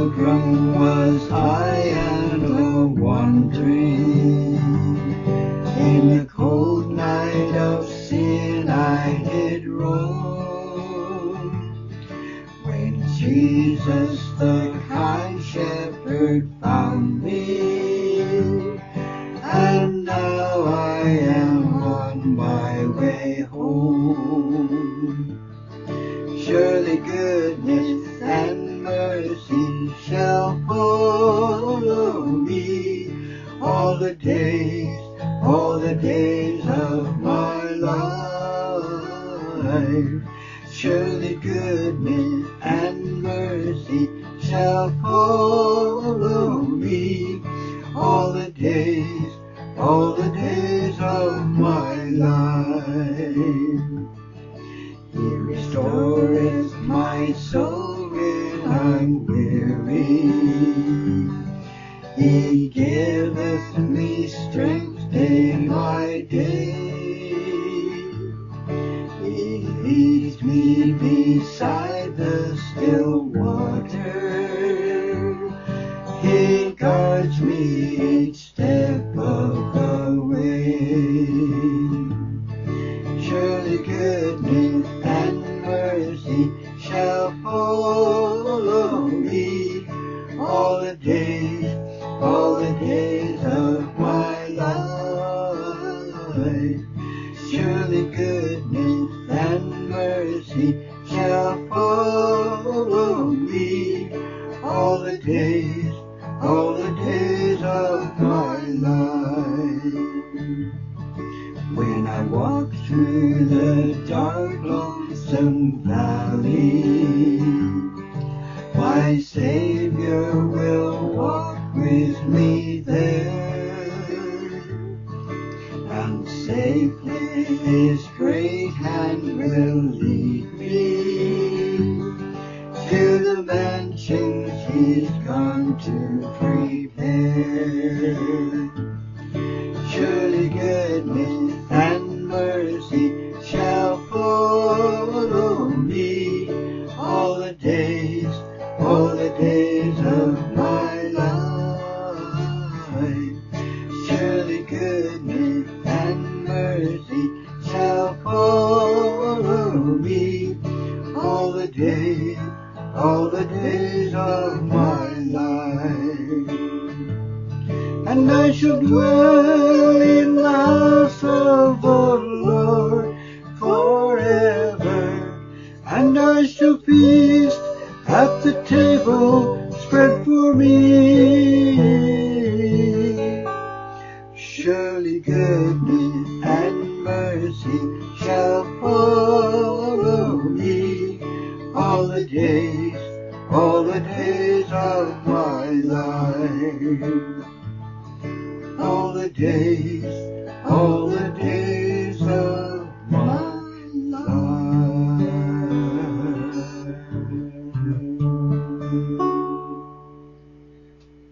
pilgrim was I and a-wandering. In the cold night of sin I did roam, when Jesus the kind shepherd found me, and now I am on my way home. Surely goodness and mercy shall follow me all the days of my life. Surely goodness and mercy shall follow me all the days of my life. He restoreth my soul when I'm weary. He giveth me strength day by day. He leads me beside the still water. He guards me each step of the way. Surely goodness and mercy shall follow me all the days of my life. Surely goodness and mercy shall follow me all the days of my life. When I walk through the dark, lonesome valley, my Savior will walk with me there, and safely His great hand will lead me to the mansions He's gone to prepare. Surely goodness and mercy shall follow me all the days of my life. Surely goodness and mercy shall follow me all the days of my life. And I shall dwell in the house of the Lord forever, and I shall feast at the table spread for me. Surely goodness and mercy shall follow me all the days of my life. All the days